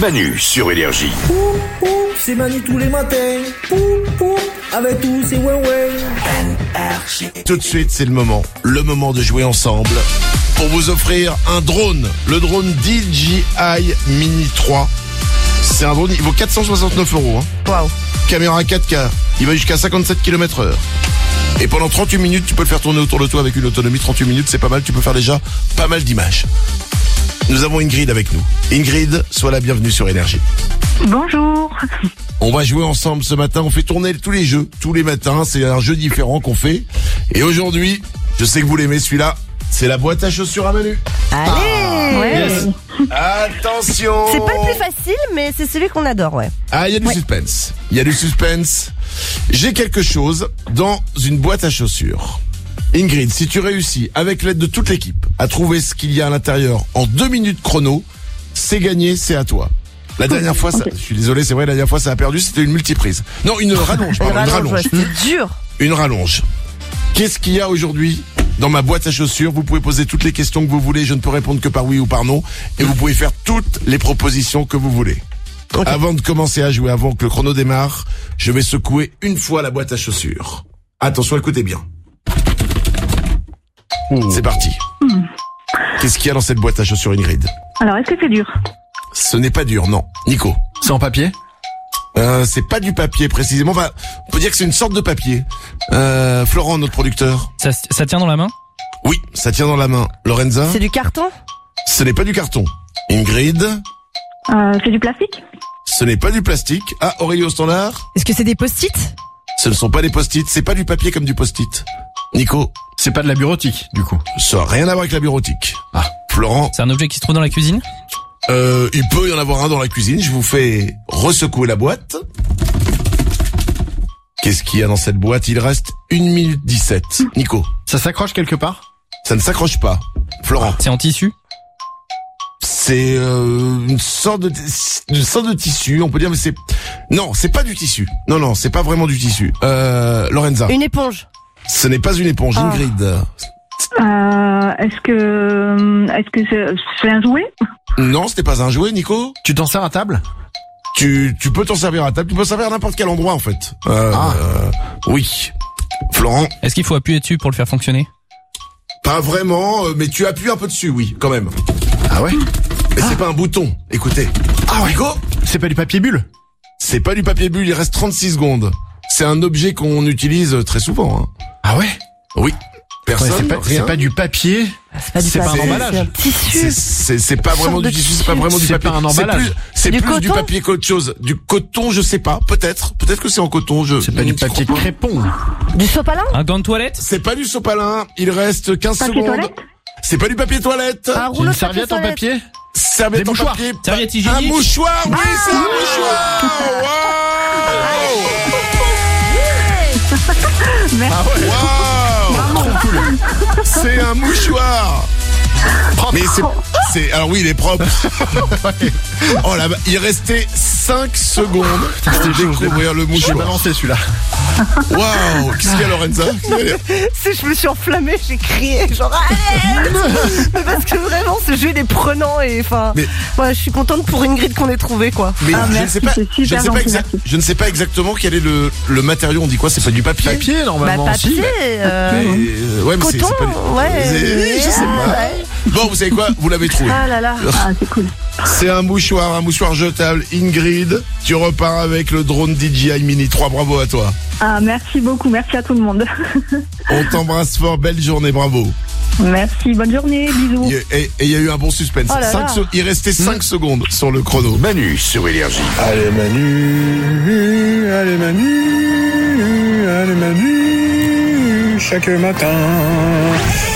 Manu sur Énergie. C'est Manu tous les matins. Avec tous ces ouais. Tout de suite, c'est le moment de jouer ensemble pour vous offrir un drone, le drone DJI Mini 3. C'est un drone, il vaut 469 €. Waouh. Caméra 4K, il va jusqu'à 57 km/h. Et pendant 38 minutes, tu peux le faire tourner autour de toi avec une autonomie. 38 minutes, c'est pas mal, tu peux faire déjà pas mal d'images. Nous avons Ingrid avec nous. Ingrid, sois la bienvenue sur Énergie. Bonjour. On va jouer ensemble ce matin, on fait tourner tous les jeux, tous les matins, c'est un jeu différent qu'on fait. Et aujourd'hui, je sais que vous l'aimez celui-là, c'est la boîte à chaussures à Manu. Allez Yes. Attention. C'est pas le plus facile, mais c'est celui qu'on adore, ouais. Ah, il y a du suspense. Il y a du suspense. J'ai quelque chose dans une boîte à chaussures. Ingrid, si tu réussis, avec l'aide de toute l'équipe, à trouver ce qu'il y a à l'intérieur en 2 minutes chrono, c'est gagné, c'est à toi. La dernière fois, je suis désolé, c'est vrai, la dernière fois ça a perdu, c'était une multiprise. Non, une rallonge, pardon, une rallonge. Ouais, c'est dur. Une rallonge. Qu'est-ce qu'il y a aujourd'hui dans ma boîte à chaussures? Vous pouvez poser toutes les questions que vous voulez, je ne peux répondre que par oui ou par non, et vous pouvez faire toutes les propositions que vous voulez. Okay. Avant de commencer à jouer, avant que le chrono démarre, je vais secouer une fois la boîte à chaussures. Attention, écoutez bien. C'est parti. Qu'est-ce qu'il y a dans cette boîte à chaussures, Ingrid? Alors, est-ce que c'est dur? Ce n'est pas dur, non. Nico? C'est en papier? C'est pas du papier précisément. Enfin, on peut dire que c'est une sorte de papier. Florent, notre producteur. Ça tient dans la main? Oui, ça tient dans la main. Lorenza? C'est du carton? Ce n'est pas du carton. Ingrid? C'est du plastique? Ce n'est pas du plastique. Ah, Aurélie au standard? Est-ce que c'est des post-it? Ce ne sont pas des post-it. C'est pas du papier comme du post-it. Nico? C'est pas de la bureautique, du coup. Ça n'a rien à voir avec la bureautique. Ah. Florent? C'est un objet qui se trouve dans la cuisine? Il peut y en avoir un dans la cuisine. Je vous fais resecouer la boîte. Qu'est-ce qu'il y a dans cette boîte? Il reste 1 minute 17. Nico? Ça s'accroche quelque part? Ça ne s'accroche pas. Florent? C'est en tissu? C'est une sorte de tissu, on peut dire, mais c'est... Non, c'est pas du tissu. Non, c'est pas vraiment du tissu. Lorenza? Une éponge? Ce n'est pas une éponge. Ingrid? Est-ce que c'est un jouet? Non, ce n'est pas un jouet, Nico. Tu t'en sers à table? Tu peux t'en servir à table, tu peux t'en servir à n'importe quel endroit en fait. Oui. Florent? Est-ce qu'il faut appuyer dessus pour le faire fonctionner? Pas vraiment, mais tu appuies un peu dessus, oui, quand même. Ah ouais? Mais c'est pas un bouton, écoutez. Ah, Nico? C'est pas du papier bulle? C'est pas du papier bulle, il reste 36 secondes. C'est un objet qu'on utilise très souvent. Ah ouais? Oui. Personne, c'est pas du papier. C'est pas un emballage. C'est un tissu. C'est pas vraiment du tissu, c'est pas vraiment du papier. C'est pas un emballage. C'est plus coton? Du papier qu'autre chose. Du coton, je sais pas. Peut-être que c'est en coton. C'est pas du papier crépon. Du sopalin? Un gant de toilette? C'est pas du sopalin. Il reste 15 Papier secondes. toilette? C'est pas du papier toilette. Un rouleau Une de serviette en papier? Serviette Des en mouchoirs. papier. Serviette hygiénique. Un mouchoir, oui, c'est un mouchoir. Wow. Merci. Ah ouais. Wow. Trop cool. C'est un mouchoir. Propre. Mais c'est alors oui, il est propre. Oh là, il restait 5 secondes pour découvrir le J'ai mouchoir. balancé celui-là. Waouh, qu'est-ce qu'il y a, Lorenza? Si je me suis enflammée, j'ai crié genre arrête. Mais parce que vraiment ce jeu il est prenant et enfin ouais, je suis contente pour Ingrid qu'on ait trouvé quoi. Mais je ne merci, sais pas, c'est super gentil, merci. je ne sais pas exactement quel est le matériau. On dit quoi? C'est pas du papier? Papier normalement. Papier, Si. Ouais, mais coton, c'est pas ouais. je sais pas. Ouais. Bon, vous savez quoi? Vous l'avez trouvé. Ah là là. Ah, c'est cool. C'est un mouchoir jetable. Ingrid, tu repars avec le drone DJI Mini 3. Bravo à toi. Ah, merci beaucoup. Merci à tout le monde. On t'embrasse fort. Belle journée. Bravo. Merci. Bonne journée. Bisous. Et il y a eu un bon suspense. Oh là là. Il restait 5 secondes sur le chrono. Manu sur Énergie. Allez Manu, allez Manu, allez Manu, chaque matin.